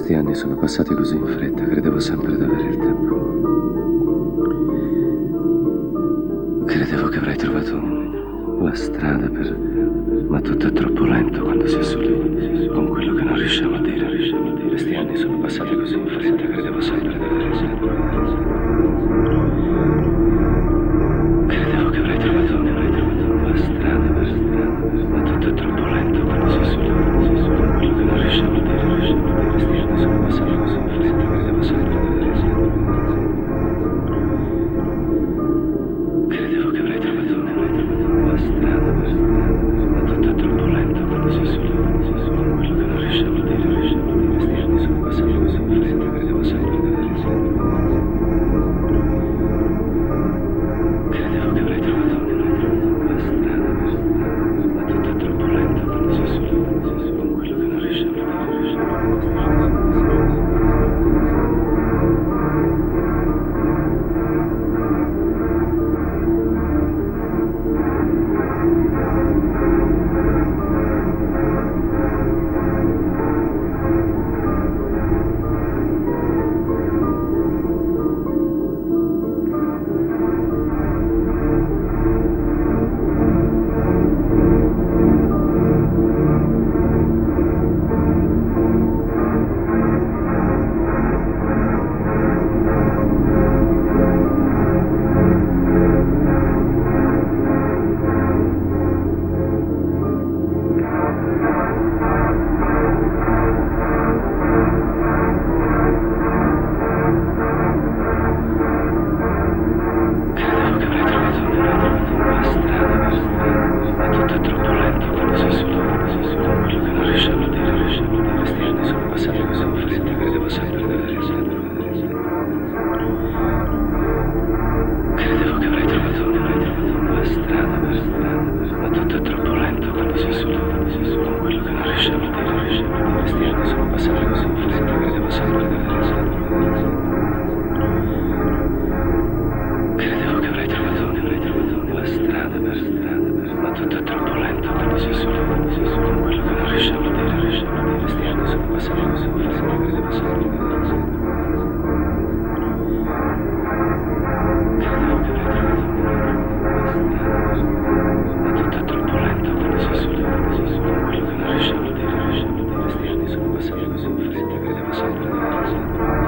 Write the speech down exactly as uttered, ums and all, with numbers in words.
Questi anni sono passati così in fretta, credevo sempre di avere il tempo. Credevo che avrei trovato la strada per... Ma tutto è troppo lento quando si è soli con quello che non riusciamo a dire. Questi anni sono passati così in fretta, credevo sempre di avere il tempo. Credevo che avrei trovato, che avrei trovato la strada per strada, ma tutto è troppo lento quando si è soli con quello che non riusciamo a dire. Questi anni sono passati così in fretta, credevo sempre di avere il tempo. Credevo che avrei trovato, che avrei trovato la strada per strada, ma tutto è troppo lento quando si è soli con quello che non riusciamo a dire. Questi anni sono passati così in fretta, credevo sempre di avere il tempo. Credevo che avrei trovato, che avrei trovato la strada per strada, ma tutto è troppo lento quando si è soli con quello che non riusciamo a dire. Questi anni sono passati così in fretta, credevo sempre di avere il tempo. Credevo che avrei trovato, che avrei trovato la strada per strada, ma tutto è troppo lento quando si è soli con quello che non riusciamo a dire. Questi anni sono passati così in fretta, credevo sempre di avere il tempo. Credevo che avrei trovato la strada per strada, ma tutto è troppo lento quando si è soli con quello che non riusciamo a dire. Questi anni sono passati così in fretta, credevo sempre di avere il tempo.